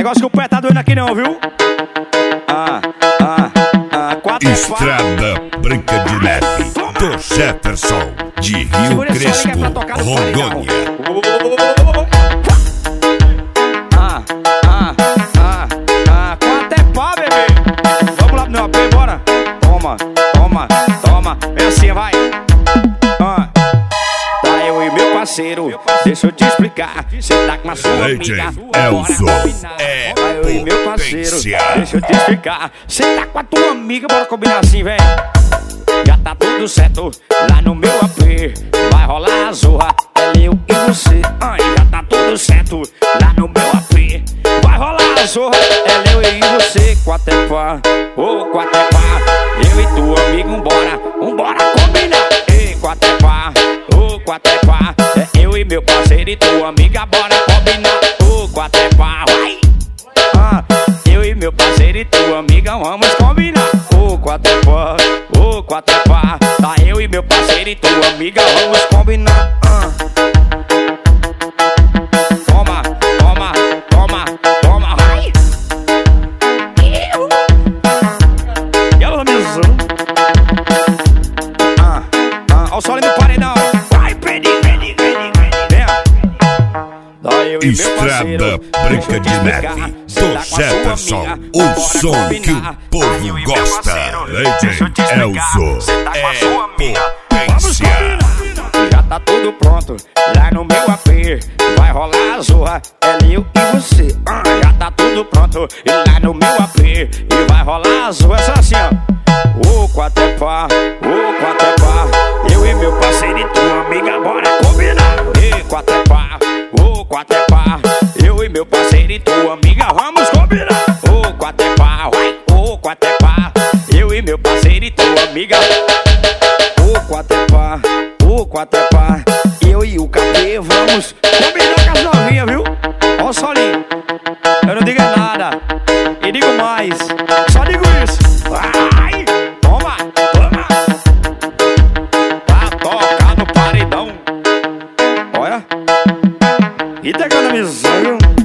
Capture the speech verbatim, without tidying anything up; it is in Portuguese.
negócio que o pé tá doendo aqui não, viu? Ah, ah, ah, quatro Estrada Branca de Neve, do Jefferson, de Rio Crespo, Rondônia. Ah, ah, ah, ah, quatro é pá, bebê. Vamos lá pro meu A P, bora. Toma, toma, toma, vem assim, vai. Ah. Tá eu e meu parceiro, deixa eu te explicar. Cê tá com a sua amiga, Elzo é tá eu e meu parceiro, potência. deixa eu te explicar. Cê tá com a tua amiga, bora combinar assim, velho. Já tá tudo certo lá no meu A P. Vai rolar a zorra, é eu e você. Ai, já tá tudo certo lá no meu A P. Vai rolar a zorra, é eu e você. Quatro é pá, ô oh, quatro é pá. Eu e tua amiga, vambora, vambora combinar. Ei, quatro é pá, ô oh, quatro é pá. É eu e meu parceiro e tua amiga, bora combinar. Ô oh, quatro é pá, vai. Ah, eu e meu parceiro e tua amiga, vamos combinar. Ô oh, quatro é pá, ô oh, quatro é pá. Tá eu e meu parceiro e tua amiga, vamos combinar. Ah. Toma, toma, toma, toma, vai. Eu. E ela mesmo. Ah, ah, ó o sol no paredão. Vai, pede, pede, pede, pede. Vem. Estrada Branca de Neve, do Jefferson, o som que o povo gosta. Legend Elzo é potência. Já tá tudo pronto lá no meu A P. Vai rolar a zorra, é eu e você. Ah, já tá tudo pronto lá no meu A P. E vai rolar a zorra, só assim, ó. Ô, quatro é pá, ô, quatro é pá. Eu e meu parceiro e tua amiga, bora combinar. E quatro é pá, ô, quatro é pá. Eu e meu parceiro e tua amiga, vamos combinar. Ô, quatro é pá, vai, ô, quatro é pá. Eu e meu parceiro e tua amiga. Ô, quatro é pá, ô, quatro é pá. Eu e o K P vamos combinar com as novinhas, viu? Ó o solinho, eu não digo nada e digo mais, só digo isso. Vai, toma, toma. Pra tocar no paredão. Olha, e tá economizando.